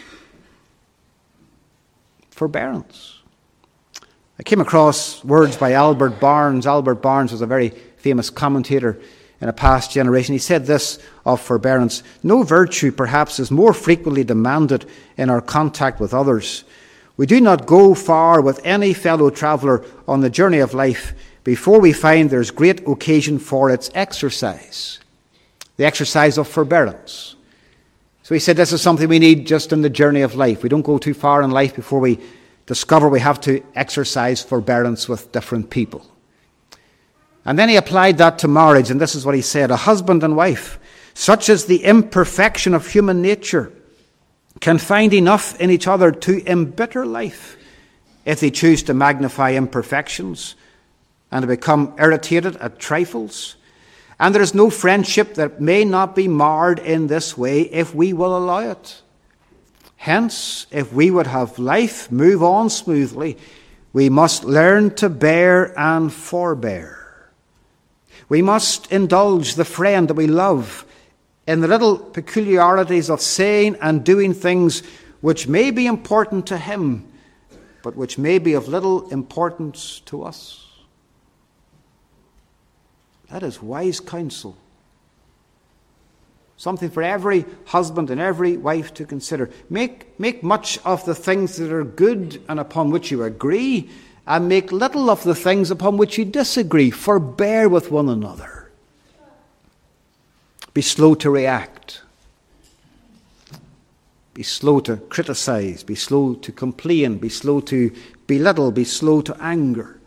Speaker 1: Forbearance. I came across words by Albert Barnes. Albert Barnes was a very famous commentator in a past generation. He said this of forbearance: no virtue perhaps is more frequently demanded in our contact with others, We do not go far with any fellow traveller on the journey of life before we find there's great occasion for its exercise, the exercise of forbearance. So he said this is something we need just in the journey of life. We don't go too far in life before we discover we have to exercise forbearance with different people. And then he applied that to marriage, and this is what he said: a husband and wife, such as the imperfection of human nature, can find enough in each other to embitter life if they choose to magnify imperfections and to become irritated at trifles. And there is no friendship that may not be marred in this way if we will allow it. Hence, if we would have life move on smoothly, we must learn to bear and forbear. We must indulge the friend that we love in the little peculiarities of saying and doing things which may be important to him, but which may be of little importance to us. That is wise counsel. Something for every husband and every wife to consider. Make much of the things that are good and upon which you agree, and make little of the things upon which you disagree. Forbear with one another. Be slow to react. Be slow to criticize. Be slow to complain. Be slow to belittle. Be slow to anger.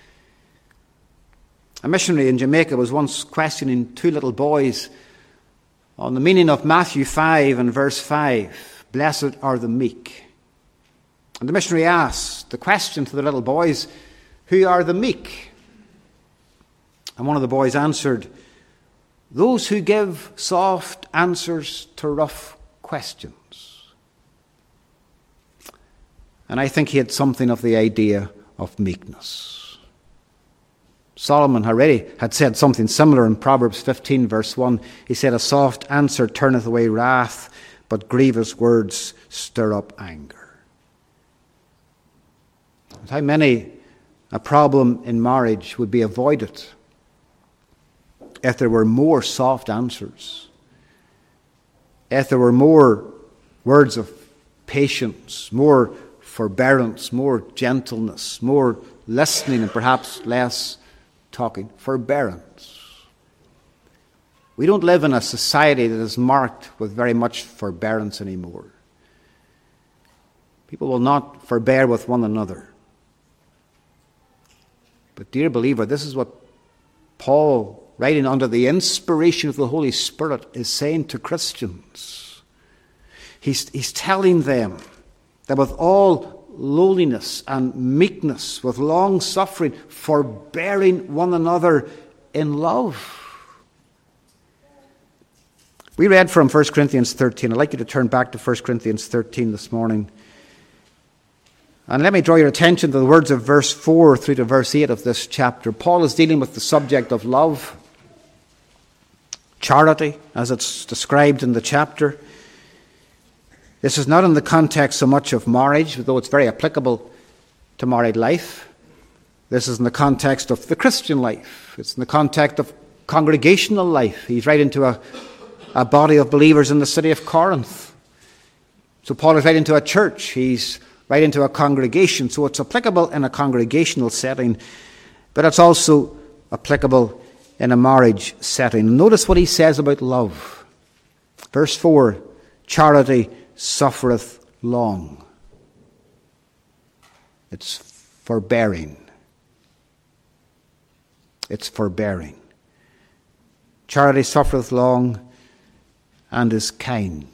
Speaker 1: A missionary in Jamaica was once questioning two little boys on the meaning of Matthew 5 and verse 5. Blessed are the meek. And the missionary asked the question to the little boys, who are the meek? And one of the boys answered, those who give soft answers to rough questions. And I think he had something of the idea of meekness. Solomon already had said something similar in Proverbs 15 verse 1. He said, a soft answer turneth away wrath, but grievous words stir up anger. And how many a problem in marriage would be avoided if there were more soft answers, if there were more words of patience, more forbearance, more gentleness, more listening, and perhaps less talking. Forbearance. We don't live in a society that is marked with very much forbearance anymore. People will not forbear with one another. But dear believer, this is what Paul, writing under the inspiration of the Holy Spirit, is saying to Christians. He's telling them that with all lowliness and meekness, with long suffering, forbearing one another in love. We read from 1 Corinthians 13. I'd like you to turn back to 1 Corinthians 13 this morning. And let me draw your attention to the words of verse 4 through to verse 8 of this chapter. Paul is dealing with the subject of love, charity, as it's described in the chapter. This is not in the context so much of marriage, though it's very applicable to married life. This is in the context of the Christian life. It's in the context of congregational life. He's writing to a body of believers in the city of Corinth. So Paul is writing to a church. He's right into a congregation. So it's applicable in a congregational setting, but it's also applicable in a marriage setting. Notice what he says about love. Verse 4, charity suffereth long. It's forbearing. It's forbearing. Charity suffereth long and is kind.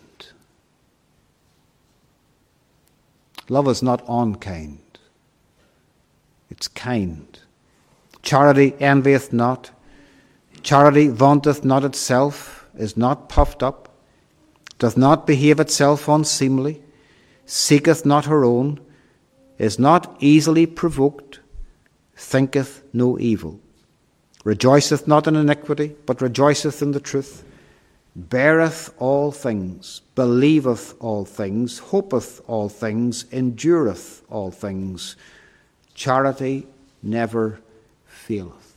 Speaker 1: Love is not unkind. It's kind. Charity envieth not. Charity vaunteth not itself, is not puffed up, doth not behave itself unseemly, seeketh not her own, is not easily provoked, thinketh no evil, rejoiceth not in iniquity, but rejoiceth in the truth, beareth all things, believeth all things, hopeth all things, endureth all things. Charity never faileth.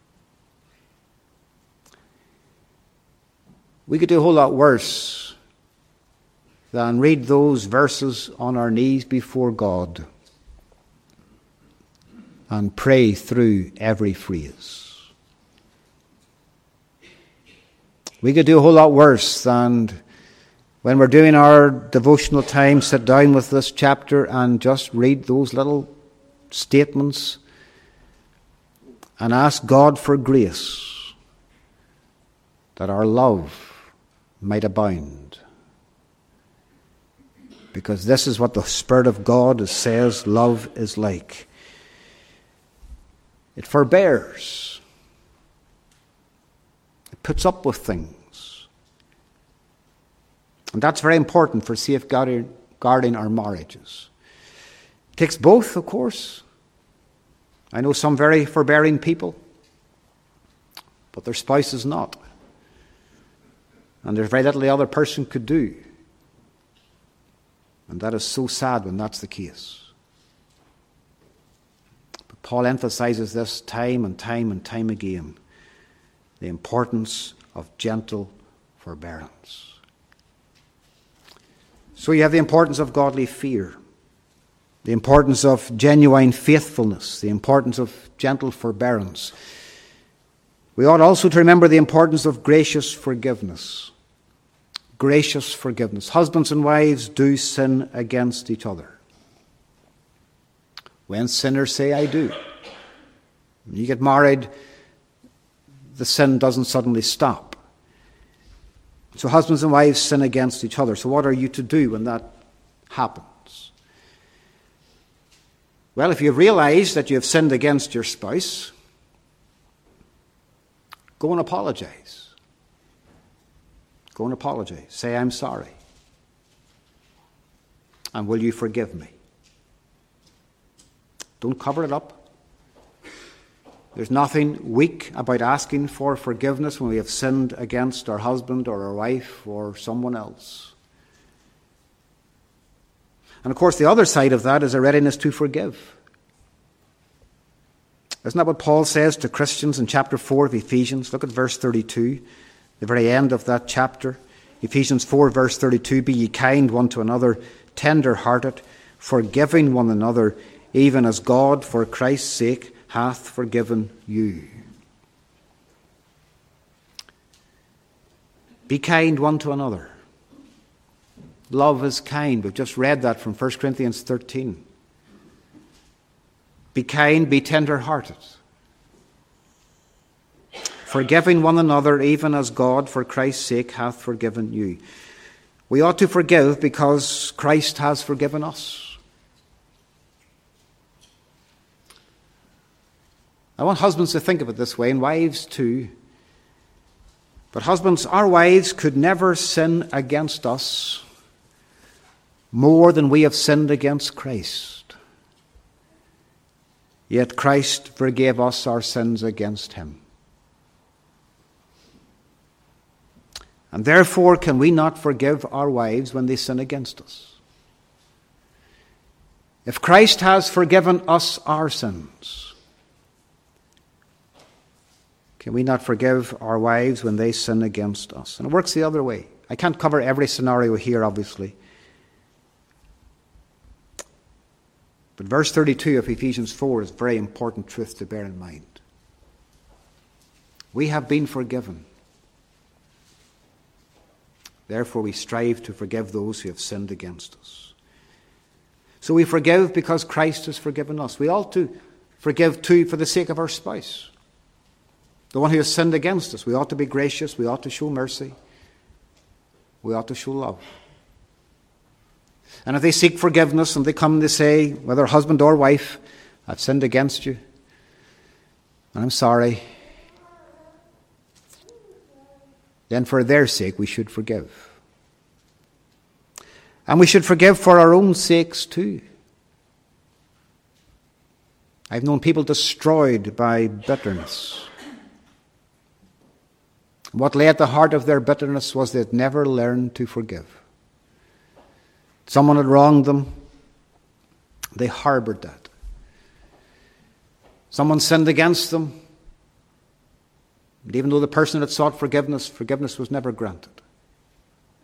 Speaker 1: We could do a whole lot worse than read those verses on our knees before God and pray through every phrase. We could do a whole lot worse than, when we're doing our devotional time, sit down with this chapter and just read those little statements and ask God for grace that our love might abound. Because this is what the Spirit of God says love is like. It forbears. It puts up with things. And that's very important for safeguarding our marriages. It takes both, of course. I know some very forbearing people, but their spouse is not. And there's very little the other person could do. And that is so sad when that's the case. But Paul emphasizes this time and time and time again, the importance of gentle forbearance. So you have the importance of godly fear, the importance of genuine faithfulness, the importance of gentle forbearance. We ought also to remember the importance of gracious forgiveness. Gracious forgiveness. Husbands and wives do sin against each other. When sinners say, I do. When you get married, the sin doesn't suddenly stop. So husbands and wives sin against each other. So what are you to do when that happens? Well, if you realize that you have sinned against your spouse, go and apologize. Go and apologize. Say, I'm sorry. And will you forgive me? Don't cover it up. There's nothing weak about asking for forgiveness when we have sinned against our husband or our wife or someone else. And of course, the other side of that is a readiness to forgive. Isn't that what Paul says to Christians in chapter 4 of Ephesians? Look at verse 32. The very end of that chapter, Ephesians 4 verse 32, be ye kind one to another, tender-hearted, forgiving one another, even as God for Christ's sake hath forgiven you. Be kind one to another. Love is kind. We've just read that from 1 Corinthians 13. Be kind, be tender-hearted. Forgiving one another, even as God, for Christ's sake, hath forgiven you. We ought to forgive because Christ has forgiven us. I want husbands to think of it this way, and wives too. But husbands, our wives could never sin against us more than we have sinned against Christ. Yet Christ forgave us our sins against him. And therefore, can we not forgive our wives when they sin against us? If Christ has forgiven us our sins, can we not forgive our wives when they sin against us? And it works the other way. I can't cover every scenario here, obviously. But verse 32 of Ephesians 4 is a very important truth to bear in mind. We have been forgiven. Therefore, we strive to forgive those who have sinned against us. So we forgive because Christ has forgiven us. We ought to forgive too for the sake of our spouse, the one who has sinned against us. We ought to be gracious. We ought to show mercy. We ought to show love. And if they seek forgiveness and they come and they say, whether husband or wife, I've sinned against you, and I'm sorry, then for their sake we should forgive. And we should forgive for our own sakes too. I've known people destroyed by bitterness. What lay at the heart of their bitterness was they'd never learned to forgive. Someone had wronged them. They harbored that. Someone sinned against them. And even though the person had sought forgiveness, forgiveness was never granted.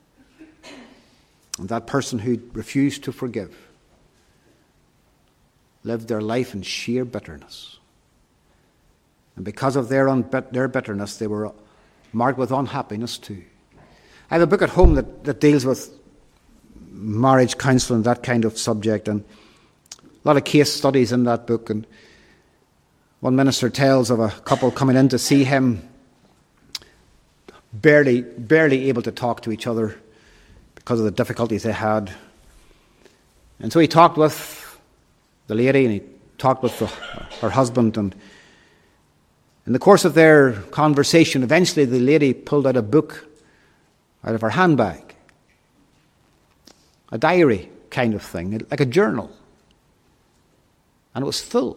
Speaker 1: And that person who refused to forgive lived their life in sheer bitterness. And because of their bitterness, they were marked with unhappiness too. I have a book at home that deals with marriage counselling, that kind of subject, and a lot of case studies in that book. And one minister tells of a couple coming in to see him, barely able to talk to each other because of the difficulties they had. And so he talked with the lady, and he talked with her husband, and in the course of their conversation, eventually the lady pulled out a book out of her handbag, a diary kind of thing, like a journal, and it was full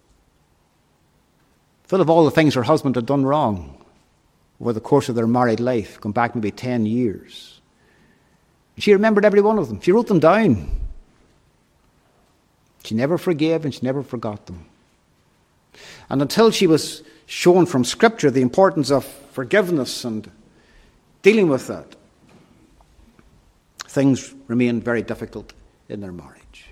Speaker 1: of all the things her husband had done wrong over the course of their married life, going back maybe 10 years. She remembered every one of them. She wrote them down. She never forgave and she never forgot them. And until she was shown from Scripture the importance of forgiveness and dealing with that, things remained very difficult in their marriage.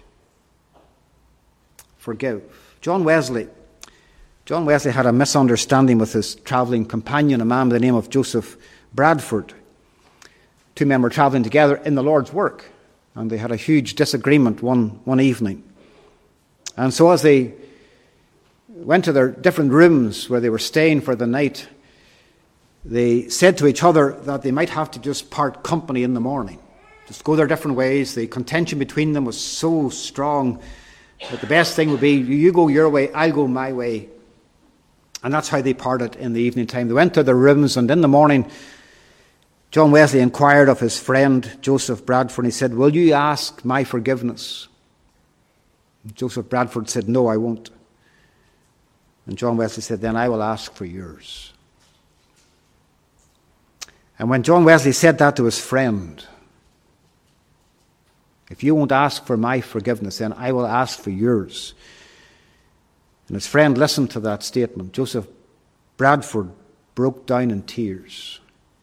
Speaker 1: Forgive. John Wesley had a misunderstanding with his travelling companion, a man by the name of Joseph Bradford. Two men were travelling together in the Lord's work, and they had a huge disagreement one evening. And so as they went to their different rooms where they were staying for the night, they said to each other that they might have to just part company in the morning, just go their different ways. The contention between them was so strong that the best thing would be, you go your way, I'll go my way. And that's how they parted in the evening time. They went to their rooms, and in the morning, John Wesley inquired of his friend Joseph Bradford, and he said, "Will you ask my forgiveness?" And Joseph Bradford said, "No, I won't." And John Wesley said, "Then I will ask for yours." And when John Wesley said that to his friend, "If you won't ask for my forgiveness, then I will ask for yours," and his friend listened to that statement, Joseph Bradford broke down in tears.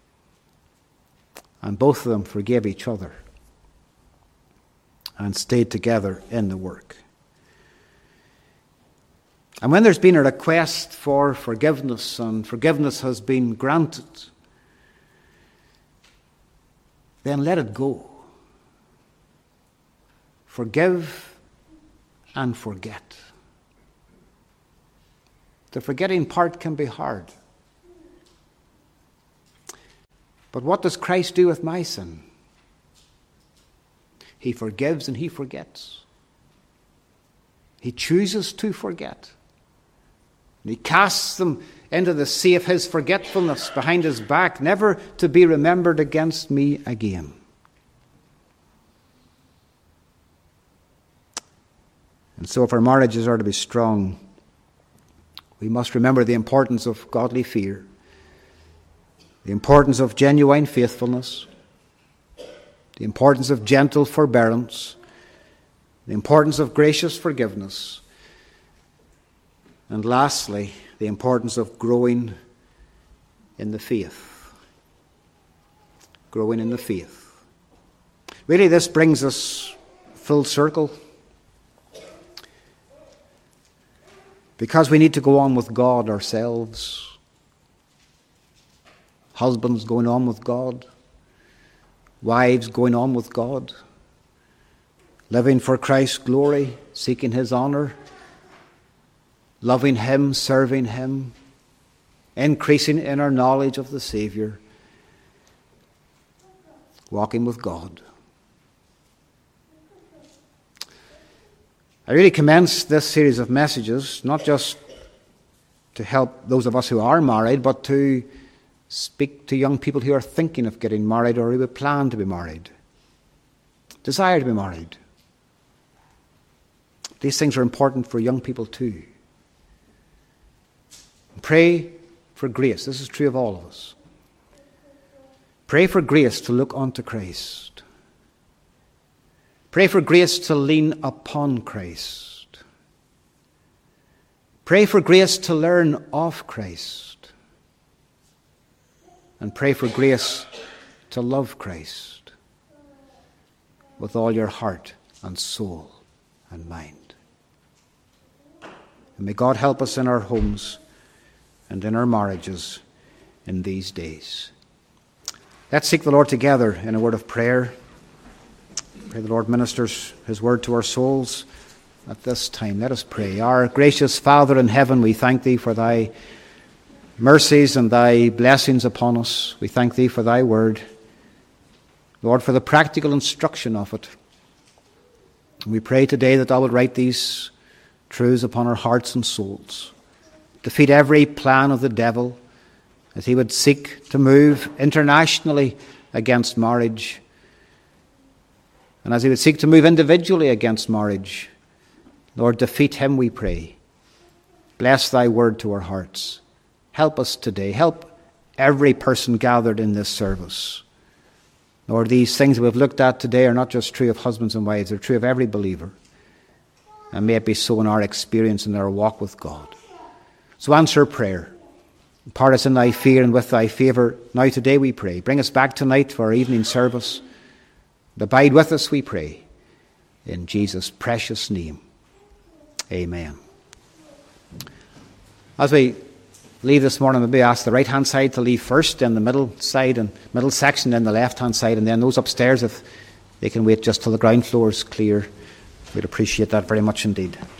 Speaker 1: And both of them forgave each other and stayed together in the work. And when there's been a request for forgiveness and forgiveness has been granted, then let it go. Forgive and forget. The forgetting part can be hard. But what does Christ do with my sin? He forgives and he forgets. He chooses to forget. And he casts them into the sea of his forgetfulness behind his back, never to be remembered against me again. And so if our marriages are to be strong, we must remember the importance of godly fear, the importance of genuine faithfulness, the importance of gentle forbearance, the importance of gracious forgiveness, and lastly, the importance of growing in the faith. Growing in the faith. Really, this brings us full circle, because we need to go on with God ourselves. Husbands going on with God. Wives going on with God. Living for Christ's glory, seeking his honour. Loving him, serving him. Increasing in our knowledge of the Saviour. Walking with God. I really commenced this series of messages not just to help those of us who are married, but to speak to young people who are thinking of getting married or who would plan to be married, desire to be married. These things are important for young people too. Pray for grace. This is true of all of us. Pray for grace to look unto Christ. Pray for grace to lean upon Christ. Pray for grace to learn of Christ. And pray for grace to love Christ with all your heart and soul and mind. And may God help us in our homes and in our marriages in these days. Let's seek the Lord together in a word of prayer. Pray the Lord ministers his word to our souls at this time. Let us pray. Our gracious Father in heaven, we thank thee for thy mercies and thy blessings upon us. We thank thee for thy word. Lord, for the practical instruction of it. We pray today that thou wilt write these truths upon our hearts and souls. Defeat every plan of the devil as he would seek to move internationally against marriage, and as he would seek to move individually against marriage. Lord, defeat him, we pray. Bless thy word to our hearts. Help us today. Help every person gathered in this service. Lord, these things that we've looked at today are not just true of husbands and wives, they're true of every believer. And may it be so in our experience and our walk with God. So answer prayer. Part us in thy fear and with thy favour. Now today we pray. Bring us back tonight for our evening service. And abide with us, we pray. In Jesus' precious name. Amen. As we leave this morning, maybe ask the right-hand side to leave first, then the middle side and middle section, then the left-hand side, and then those upstairs, if they can wait just till the ground floor is clear. We'd appreciate that very much indeed.